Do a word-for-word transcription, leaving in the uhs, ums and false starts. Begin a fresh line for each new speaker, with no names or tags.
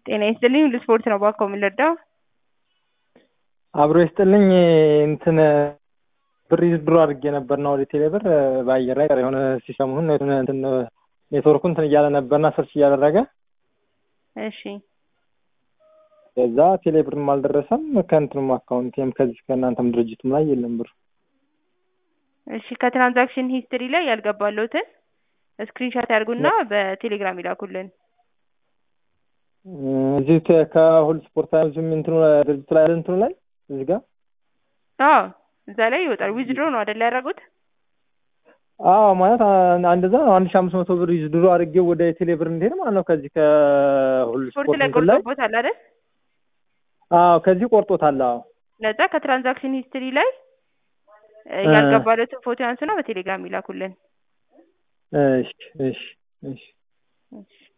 ጤና ይስጥልኝ ለስፖርት ነው ባኮ የምንረዳው።
አብሮ ይስጥልኝ እንትን ብር ይዝድሩ አድርጌ ነበርና ወደ ቴሌ ብር ባየር ላይ የሆነ ሲስተሙን እንትን ኔትወርኩን እንትን እያለ ነበርና ሰርች እያደረገ
እሺ
ከዛ ቴሌ ብርም አልደረሰም ከእንትኑም አካውንቴም ከዚህ ከእናንተም ድርጅቱም ላይ የለም ብር።
እሺ ከትራንዛክሽን ሂስትሪ ላይ ያልገባለሁትን ስክሪንሾት ያርጉና በቴሌግራም ይላኩልን።
እዚህ ከሁሉ ስፖርት አይዙም እንትኑ ድርጅቱ ላይ እንትኑ ላይ እዚህ ጋር
አዎ እዛ ላይ ይወጣል። ዊዝድሮ ነው አይደል ያደረጉት?
አዎ ማለት አንደዛ አንድ ሺህ አምስት መቶ ብር ይዝድሩ አድርጌው ወደ ቴሌ ብር እንዴት ማለት ነው? ከዚህ ከሁሉ
ስፖርት ላይ ቆርጦበታል አይደል?
አዎ ከዚህ ቆርጦታል። አዎ
ለዛ ከትራንዛክሽን ሂስትሪ ላይ ያልገባለትን ፎቶ ያንሱና በቴሌግራም ይላኩልን።
እሺ እሺ እሺ